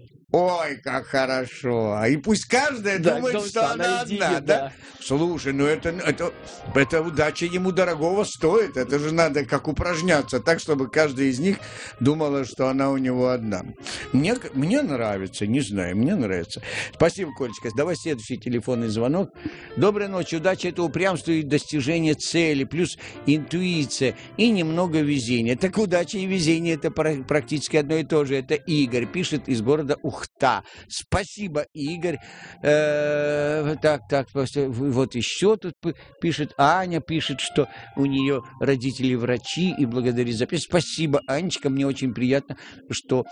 Ой, как хорошо. И пусть каждая да, думает, что, что она одна, единая, да? да? Слушай, ну это, это, это удача ему дорогого стоит. Это же надо как упражняться так, чтобы каждая из них думала, что она у него одна. Мне, мне нравится, не знаю, мне нравится. Спасибо, Колечка. Давай следующий телефонный звонок. Доброй ночи. Удача — это упрямство и достижение цели, плюс интуиция и немного везения. Так удача и везение — это практически одно и то же. Это Игорь, пишет из города Ухта. Спасибо, Игорь. Э, так, так, вот еще тут пишет Аня, пишет, что у нее родители врачи и благодарит за песню. Спасибо, Анечка, мне очень приятно, что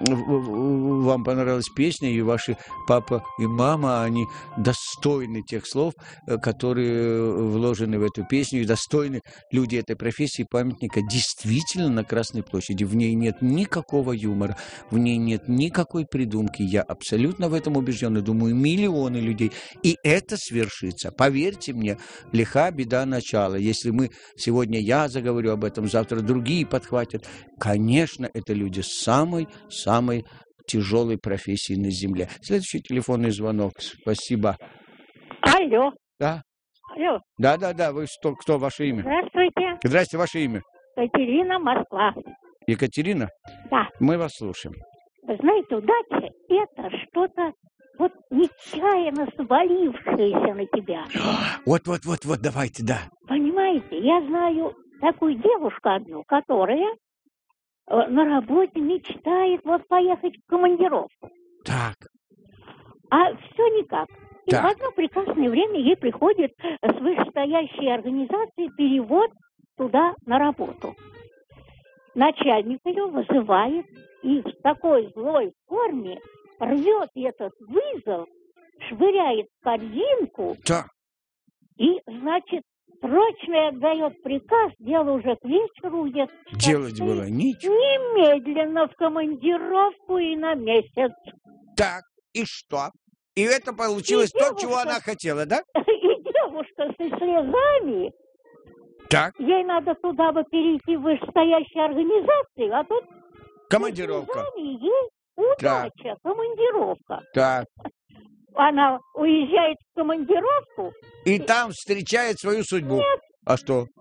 вам понравилась песня, и ваши папа и мама, они достойны тех слов, которые вложены в эту песню, и достойны люди этой профессии памятника действительно на Красной площади. В ней нет никакого юмора, в ней нет никакой придумки. Я абсолютно в этом убежден, и думаю, миллионы людей. И это свершится. Поверьте мне, лиха беда начала. Если мы сегодня, я заговорю об этом, завтра другие подхватят. Конечно, это люди с самой-самой тяжелой профессии на земле. Следующий телефонный звонок. Спасибо.
Алло.
Да?
Алло.
Да-да-да. Вы что, кто, ваше имя?
Здравствуйте.
Здравствуйте, ваше имя?
Екатерина, Москва.
Екатерина?
Да.
Мы вас слушаем.
Вы знаете, удача – это что-то вот нечаянно свалившееся на тебя.
Вот-вот-вот-вот, давайте, да.
Понимаете, я знаю такую девушку одну, которая на работе мечтает вот поехать в командировку.
Так.
А все никак. И
так.
в одно прекрасное время ей приходит с вышестоящей организации перевод туда на работу. Начальник ее вызывает и в такой злой форме рвет этот вызов, швыряет в корзинку
да.
и, значит, срочно отдает приказ, дело уже к вечеру уедет.
Делать было ничего.
Немедленно в командировку и на месяц.
Так, и что? И это получилось и то, девушка, чего она хотела, да?
И девушка со слезами.
Так.
Ей надо туда бы перейти в вышестоящую организацию, а тут
командировка.
Ей удача, так. командировка.
Так.
Она уезжает в командировку.
И там встречает свою судьбу.
Нет.
А что?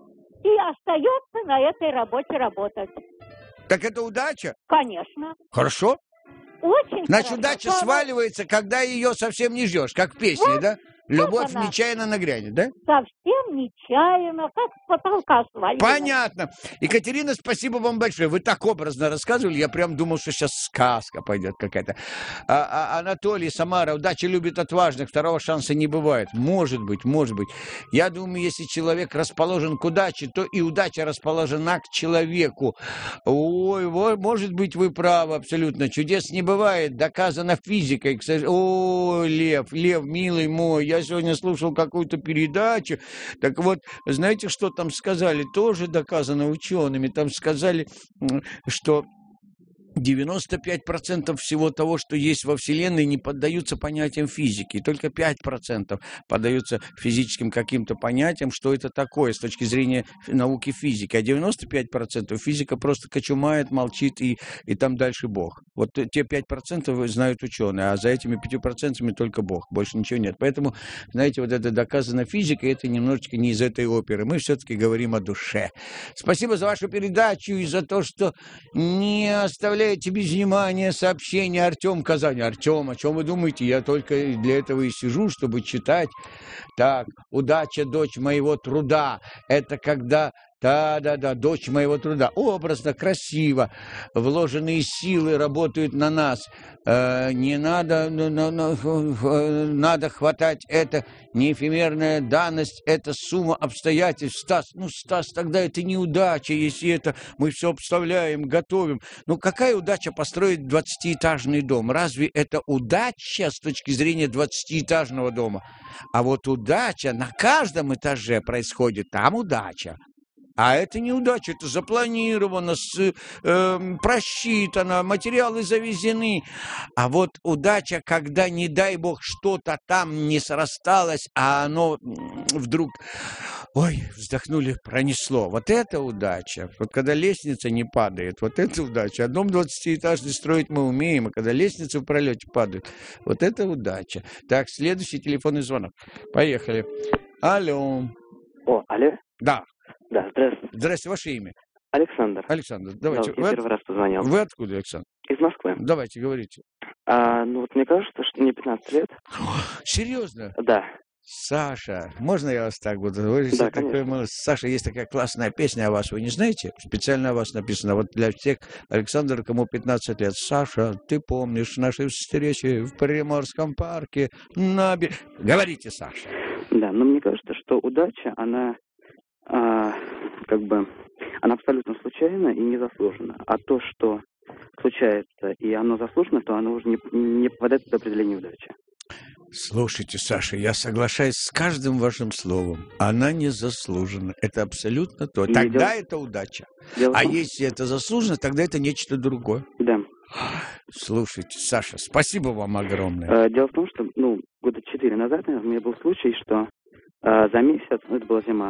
и остается на этой работе работать.
Так это удача?
Конечно.
Хорошо.
Очень
Значит,
хорошо.
удача
Она
сваливается, когда ее совсем не ждешь, как в песне,
Вот,
да? Любовь
она.
нечаянно нагрянет, да?
совсем нечаянно, как с потолка свалилась.
Понятно. Екатерина, спасибо вам большое. Вы так образно рассказывали, я прям думал, что сейчас сказка пойдет какая-то. А, а, Анатолий, Самара, удача любит отважных, второго шанса не бывает. Может быть, может быть. Я думаю, если человек расположен к удаче, то и удача расположена к человеку. Ой, ой, может быть, вы правы абсолютно. Чудес не бывает, доказано физикой. Ой, Лев, Лев, милый мой, я сегодня слушал какую-то передачу. Так вот, знаете, что там сказали? Тоже доказано учеными. Там сказали, что девяносто пять процентов всего того, что есть во Вселенной, не поддаются понятиям физики. Только пять процентов поддаются физическим каким-то понятиям, что это такое с точки зрения науки физики. А девяносто пять процентов физика просто кочумает, молчит, и, и там дальше Бог. Вот те пять процентов знают ученые, а за этими пятью процентами только Бог. Больше ничего нет. Поэтому, знаете, вот это доказано физикой, это немножечко не из этой оперы. Мы все-таки говорим о душе. Спасибо за вашу передачу и за то, что не оставляете без внимания сообщение Артем Казань. Артем, о чем вы думаете? Я только для этого и сижу, чтобы читать. Так, удача, дочь моего труда. Это когда... Да-да-да, дочь моего труда. Образно, красиво. Вложенные силы работают на нас. Э, не надо, на, на, на, надо хватать это. Не эфемерная данность, это сумма обстоятельств. Стас, ну, Стас, тогда это не удача, если это мы все обставляем, готовим. Ну, какая удача построить двадцатиэтажный дом? Разве это удача с точки зрения двадцатиэтажного дома? А вот удача на каждом этаже происходит, там удача. А это не удача, это запланировано, с, э, просчитано, материалы завезены. А вот удача, когда, не дай бог, что-то там не срасталось, а оно вдруг, ой, вздохнули, пронесло. Вот это удача. Вот когда лестница не падает, вот это удача. А дом двадцатиэтажный строить мы умеем, а когда лестница в пролете падает, вот это удача. Так, следующий телефонный звонок. Поехали. Алло.
О, алло?
Да.
Да, здравствуйте.
Здравствуйте, ваше имя?
Александр.
Александр, давайте.
Да, я первый
от...
раз позвонил.
Вы откуда, Александр?
Из Москвы.
Давайте, говорите.
А, ну вот мне кажется, что мне пятнадцать лет.
Серьезно?
Да.
Саша, можно я вас так буду? Вы
да,
такой молодец. Саша, есть такая классная песня о вас, вы не знаете? Специально о вас написано. Вот для всех, Александр, кому пятнадцать лет. Саша, ты помнишь наши встречи в Приморском парке? На... Говорите, Саша.
Да, но мне кажется, что удача, она а, как бы, она абсолютно случайна и незаслужена. А то, что случается и оно заслужено, то оно уже не, не попадает под определение удачи.
Слушайте, Саша, я соглашаюсь с каждым вашим словом. Она не заслужена. Это абсолютно то. Тогда дело... это удача. Дело а том... если это заслужено, тогда это нечто другое.
Да.
Слушайте, Саша, спасибо вам огромное.
Дело в том, что, ну, года четыре назад, наверное, у меня был случай, что э, за месяц, ну, это была зима,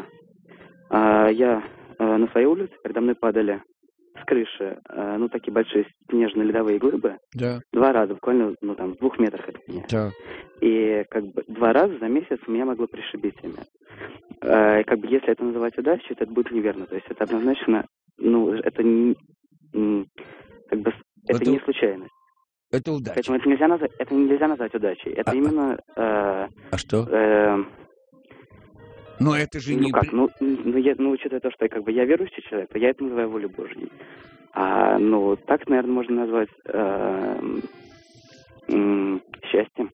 э, я э, на своей улице, передо мной падали с крыши, э, ну, такие большие снежные ледовые глыбы.
Да. Два
раза, буквально, ну, там, в двух метрах от меня.
Да.
И, как бы, два раза за месяц меня могло пришибить ими. Э, как бы, если это называть удачей, то это будет неверно. То есть это однозначно, ну, это не, как бы, это, это не случайность.
Это удача.
Поэтому это нельзя назвать, это нельзя назвать удачей. Это а, именно... Э,
а что?
Э,
Но это же
ну,
не...
Как? Ну, ну, я, ну, учитывая то, что я, как бы, я верующий человек, то я это называю волей Божьей. А, ну, так, наверное, можно назвать э, э, счастьем.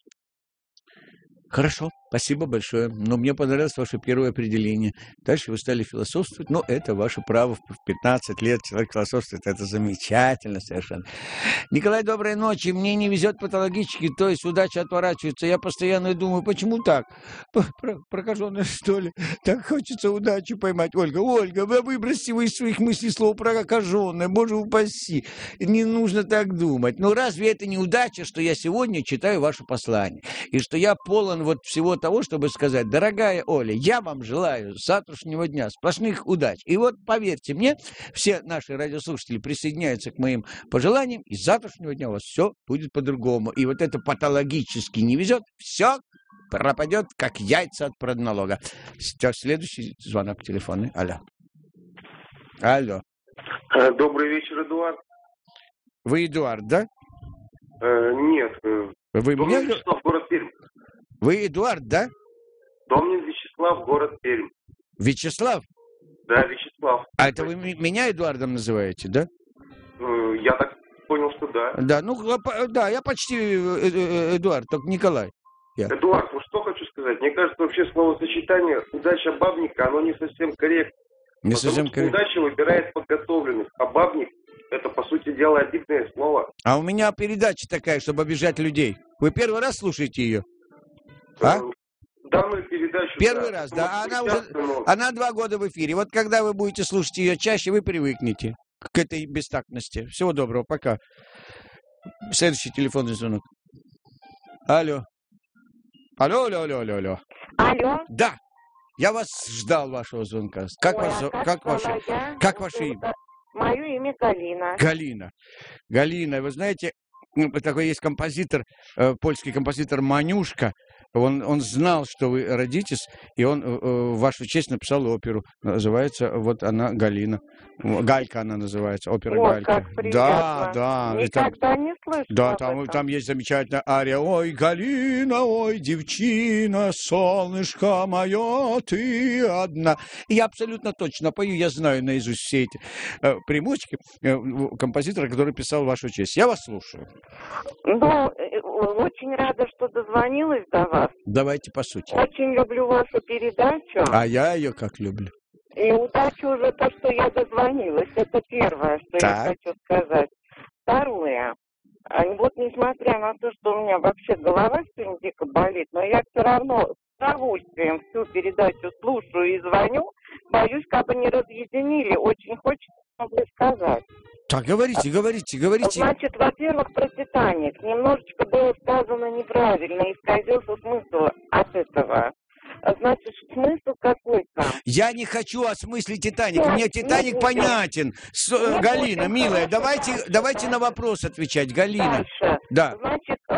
Хорошо, спасибо большое. Но мне понравилось ваше первое определение. Дальше вы стали философствовать, но это ваше право. В пятнадцать лет человек философствует. Это замечательно совершенно. Николай, доброй ночи. Мне не везет патологически, то есть удача отворачивается. Я постоянно думаю, почему так? Прокаженная, что ли? Так хочется удачу поймать. Ольга, Ольга, вы выбросьте вы из своих мыслей слово прокаженная. Боже упаси. Не нужно так думать. Но разве это не удача, что я сегодня читаю ваше послание? И что я полон вот всего того, чтобы сказать, дорогая Оля, я вам желаю с завтрашнего дня сплошных удач. И вот, поверьте мне, все наши радиослушатели присоединяются к моим пожеланиям, и с завтрашнего дня у вас все будет по-другому. И вот это патологически не везет, все пропадет, как яйца от продналога. Следующий звонок телефонный. Алло. Алло.
Добрый вечер, Эдуард.
Вы Эдуард, да?
Э, нет.
Вы
Домнин
меня...
Вячеслав, город Пермь.
Вы Эдуард, да?
Домнин Вячеслав, город Пермь.
Вячеслав?
Да, Вячеслав.
А это вы м- меня Эдуардом называете, да?
Э, я так понял, что да.
Да, ну, да, я почти Эдуард, только Николай. Я.
Эдуард, ну что хочу сказать. Мне кажется, вообще словосочетание «удача бабника», оно не совсем корректно.
Не
Потому
совсем
что
корректно.
удача выбирает подготовленность, а бабник – это, по сути дела, обидное слово.
А у меня передача такая, чтобы обижать людей. Вы первый раз слушаете ее? А?
Данную передачу...
Первый
да,
раз, да. А она уже,
но...
она два года в эфире. Вот когда вы будете слушать ее чаще, вы привыкнете к этой бестактности. Всего доброго, пока. Следующий телефонный звонок. Алло. Алло, алло, алло, алло, алло.
Алло.
Да. Я вас ждал, вашего звонка. Как,
Ой,
вас,
а как,
как ваше,
я?
как ваше имя?
Мое имя Галина.
Галина. Галина, вы знаете, такой есть композитор, э, польский композитор Манюшка. Он, он знал, что вы родитесь, и он э, в вашу честь написал оперу. Называется, вот она Галина. Галька она называется, опера
О,
Галька.
как приятно.
Да, да.
Никогда
это,
не слышала
Да,
об
там,
этом.
там есть замечательная ария. Ой, Галина, ой, девчина, солнышко мое, ты одна. И я абсолютно точно пою, я знаю наизусть все эти э, примочки э, композитора, который писал вашу честь. Я вас слушаю.
Ну, очень рада, что дозвонилась до вас.
Давайте по сути.
Очень люблю вашу передачу.
А я ее как люблю.
И удачи уже то, что я дозвонилась. Это первое, что
Так.
я хочу сказать. Второе. А вот несмотря на то, что у меня вообще голова сегодня дико болит, но я все равно с удовольствием всю передачу слушаю и звоню. Боюсь, как бы не разъединили. Очень хочется много сказать.
Так, говорите, говорите, говорите.
Значит, во-первых, про «Титаник». Немножечко было сказано неправильно, исказился смысл от этого. Значит, смысл какой там?
Я не хочу осмыслить «Титаник».
Нет,
Мне
не
«Титаник»
будем.
понятен. С,
Не
Галина,
будем.
милая,
Хорошо,
давайте,
дальше.
давайте на вопрос отвечать. Галина.
Дальше.
Да.
Значит, э,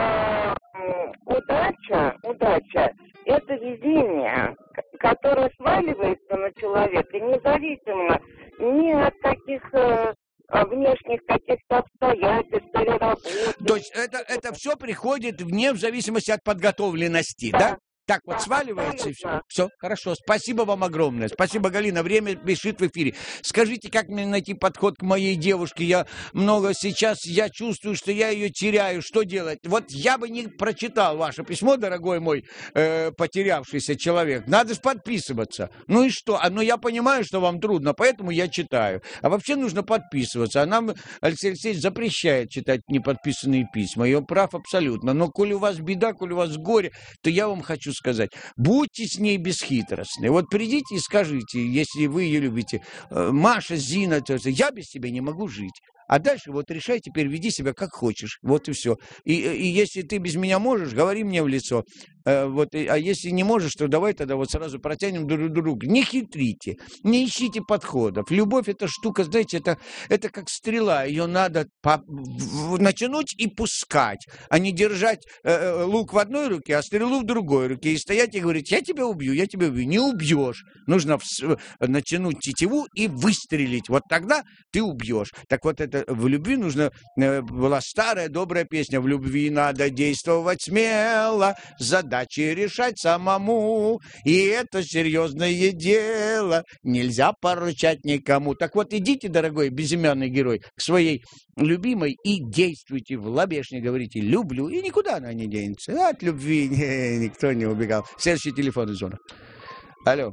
м, удача, удача – это везение, к- которое сваливается на человека, независимо ни от каких э, внешних каких-то обстоятельств или работы.
То есть это, это все приходит вне в зависимости от подготовленности, да?
Да.
Так вот сваливается и все. Все, хорошо. Спасибо вам огромное. Спасибо, Галина. Время бежит в эфире. Скажите, как мне найти подход к моей девушке? Я много сейчас, я чувствую, что я ее теряю. Что делать? Вот я бы не прочитал ваше письмо, дорогой мой э, потерявшийся человек. Надо же подписываться. Ну и что? А, ну я понимаю, что вам трудно, поэтому я читаю. А вообще нужно подписываться. А нам Алексей Алексеевич запрещает читать неподписанные письма. Ее прав абсолютно. Но коли у вас беда, коли у вас горе, то я вам хочу сказать, будьте с ней бесхитростны. Вот придите и скажите, если вы ее любите, Маша, Зина, я без тебя не могу жить. А дальше вот решай, теперь веди себя как хочешь. Вот и все. И, и если ты без меня можешь, говори мне в лицо. Э, вот, и, а если не можешь, то давай тогда вот сразу протянем друг друга. Не хитрите, не ищите подходов. Любовь — это штука, знаете, это, это как стрела. Ее надо по, в, натянуть и пускать, а не держать э, лук в одной руке, а стрелу в другой руке. И стоять и говорить, я тебя убью, я тебя убью. Не убьешь. Нужно в, натянуть тетиву и выстрелить. Вот тогда ты убьешь. Так вот это в любви нужно, э, была старая добрая песня, в любви надо действовать смело, задачи решать самому, и это серьезное дело, нельзя поручать никому. Так вот идите, дорогой безымянный герой, к своей любимой и действуйте в лобешне, говорите «люблю», и никуда она не денется. От любви не, никто не убегал. Следующий телефонный звонок. Алло.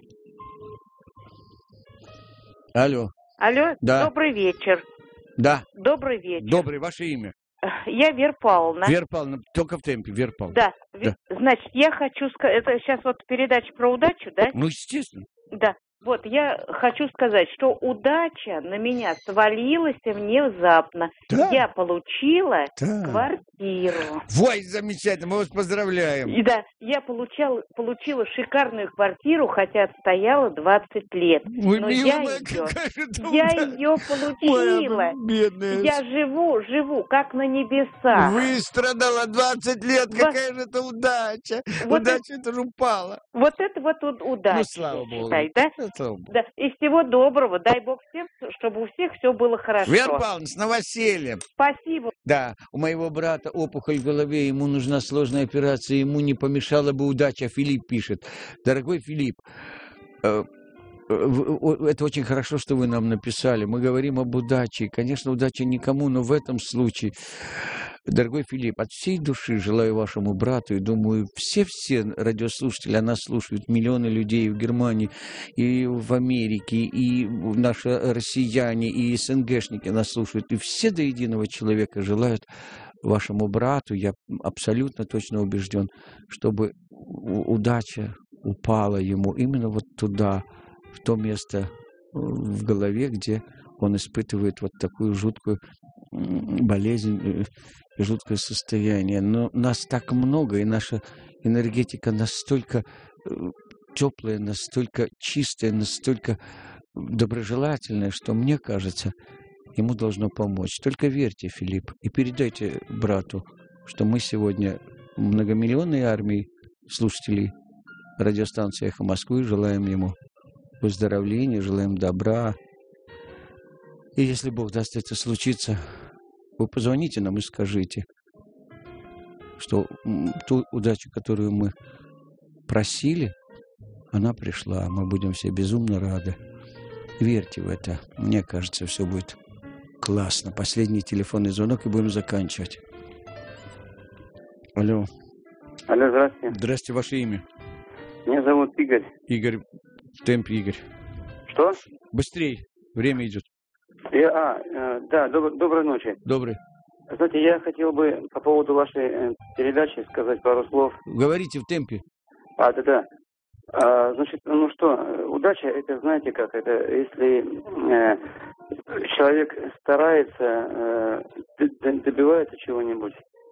Алло.
Алло,
Да.
добрый вечер.
Да.
Добрый вечер.
Добрый, ваше имя?
Я Вера Павловна.
Вера Павловна, только в темпе, Вера Павловна.
Да.
Да.
Значит, я хочу сказать, это сейчас вот передача про удачу, да?
Ну, естественно.
Да. Вот, я хочу сказать, что удача на меня свалилась внезапно.
Да.
Я получила
Да.
квартиру.
Ой, замечательно, мы вас поздравляем.
И да, я получала, получила шикарную квартиру, хотя отстояла двадцать лет.
Ой,
Но
милая
я
моя,
ее,
какая же это
я
удача.
ее получила.
Моя бедная.
Я живу, живу, как на небесах.
Выстрадала двадцать лет,
Вот.
какая же это удача.
Вот
удача это же упала.
Вот это вот у- удача,
Ну, слава
я
богу.
считаю, да?
слава Богу.
Да, и всего доброго. Дай Бог всем, чтобы у всех все было хорошо.
Вера Павловна, с новосельем.
Спасибо.
Да, у моего брата опухоль в голове, ему нужна сложная операция, ему не помешала бы удача. Филипп пишет. Дорогой Филипп, э, это очень хорошо, что вы нам написали. Мы говорим об удаче. Конечно, удача никому, но в этом случае, дорогой Филипп, от всей души желаю вашему брату, и думаю, все-все радиослушатели, а нас слушают миллионы людей в Германии, и в Америке, и наши россияне, и СНГшники нас слушают, и все до единого человека желают вашему брату, я абсолютно точно убежден, чтобы удача упала ему именно вот туда, в то место в голове, где он испытывает вот такую жуткую болезнь, жуткое состояние. Но нас так много, и наша энергетика настолько теплая, настолько чистая, настолько доброжелательная, что, мне кажется, ему должно помочь. Только верьте, Филипп, и передайте брату, что мы сегодня многомиллионной армией слушателей радиостанции «Эхо Москвы» желаем ему выздоровления, желаем добра. И если Бог даст это случиться, вы позвоните нам и скажите, что ту удачу, которую мы просили, она пришла. Мы будем все безумно рады. Верьте в это. Мне кажется, все будет классно. Последний телефонный звонок, и будем заканчивать. Алло.
Алло, здравствуйте.
Здравствуйте, ваше имя?
Меня зовут Игорь.
Игорь, в темпе, Игорь.
Что?
Быстрей, время идет.
Я, а, э, да, доб- доброй ночи.
Добрый.
Знаете, я хотел бы по поводу вашей э, передачи сказать пару слов.
Говорите в темпе.
А, да-да. А, значит, ну что, удача, это, знаете как, это если э, человек старается, э, добивается чего-нибудь,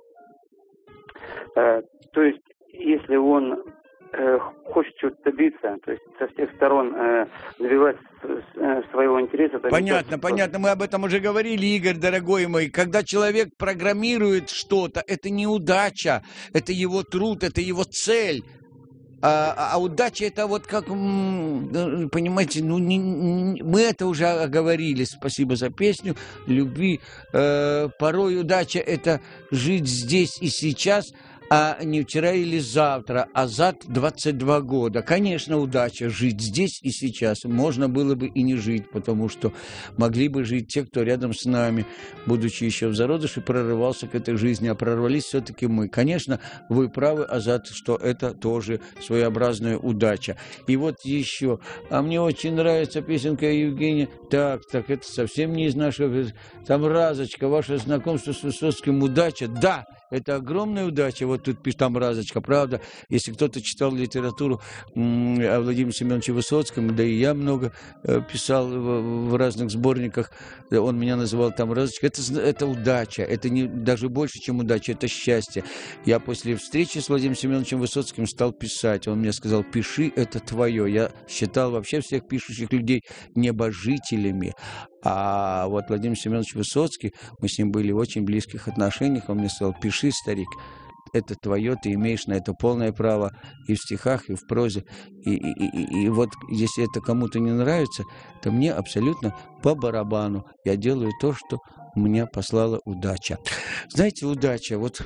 э, то есть если он э, хочет чего-то добиться, то есть со всех сторон э, добивать э, своего интереса.
Понятно, понятно, мы об этом уже говорили, Игорь, дорогой мой. Когда человек программирует что-то, это не удача, это его труд, это его цель. А, а удача это вот как, понимаете, ну не, не, мы это уже оговорили. Спасибо за песню, любви. Э, порой удача это жить здесь и сейчас, а не вчера или завтра, а зад двадцать два года. Конечно, удача жить здесь и сейчас. Можно было бы и не жить, потому что могли бы жить те, кто рядом с нами, будучи еще в зародыше, прорывался к этой жизни, а прорвались все-таки мы. Конечно, вы правы, Азат, что это тоже своеобразная удача. И вот еще. А мне очень нравится песенка Евгения. Так, так, это совсем не из нашего... Там Разочка, ваше знакомство с Высоцким, удача. Да, это огромная удача. Вот тут пишет там Разочка, правда. Если кто-то читал литературу м- о Владимире Семеновиче Высоцком, да и я много э, писал в, в разных сборниках, он меня называл там Разочка. Это, это удача, это не, даже больше, чем удача, это счастье. Я после встречи с Владимиром Семеновичем Высоцким стал писать. Он мне сказал, пиши, это твое. Я считал вообще всех пишущих людей небожителями. А вот Владимир Семенович Высоцкий, мы с ним были в очень близких отношениях, он мне сказал, пиши, старик, это твое, ты имеешь на это полное право и в стихах, и в прозе. И, и, и, и вот если это кому-то не нравится, то мне абсолютно по барабану. Я делаю то, что мне послала удача. Знаете, удача, вот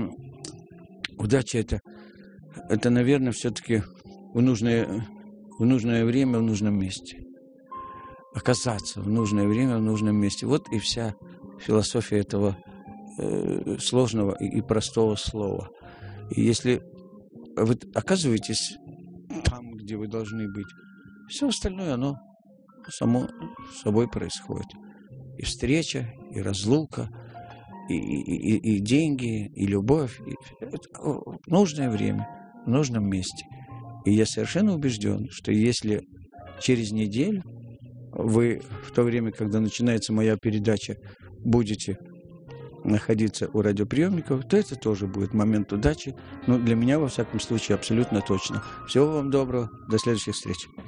удача это, это наверное, все-таки в нужное, в нужное время, в нужном месте. Оказаться в нужное время, в нужном месте. Вот и вся философия этого э, сложного и, и простого слова. И если вы оказываетесь там, где вы должны быть, все остальное, оно само собой происходит. И встреча, и разлука, и, и, и, и деньги, и любовь. И, в нужное время, в нужном месте. И я совершенно убежден, что если через неделю вы в то время, когда начинается моя передача, будете находиться у радиоприемников, то это тоже будет момент удачи. Но для меня, во всяком случае, абсолютно точно. Всего вам доброго. До следующих встреч.